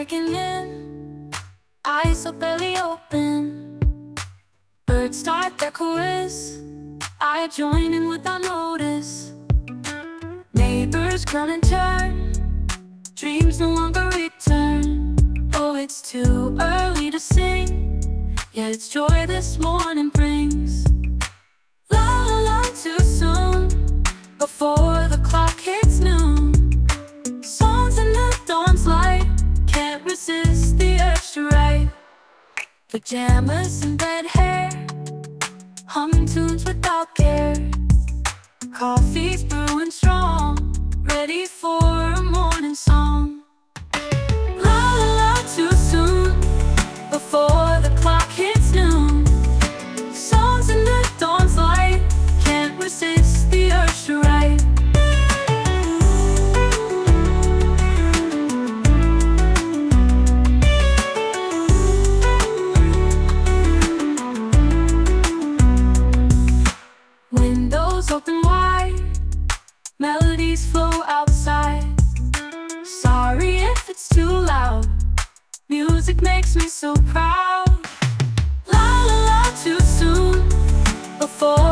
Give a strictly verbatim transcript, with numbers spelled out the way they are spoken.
breaking in, eyes are barely open. Birds start their chorus, I join in without notice. Neighbors groan and turn, dreams no longer return. Oh, it's too early to sing, yet it's joy this morning brings. La la la, too soon, before the clock hits noon. Songs in the dawn's light, can't resist the urge to write. Pajamas and red hair, humming tunes without care. Coffee's brewing strong, ready for a morning song. La la la, too soon, before the clock hits noon. Songs in the dawn's light, can't resist the urge to write. Windows open wide, melodies flow outside. Sorry if it's too loud, music makes me so proud. La la la, too soon, before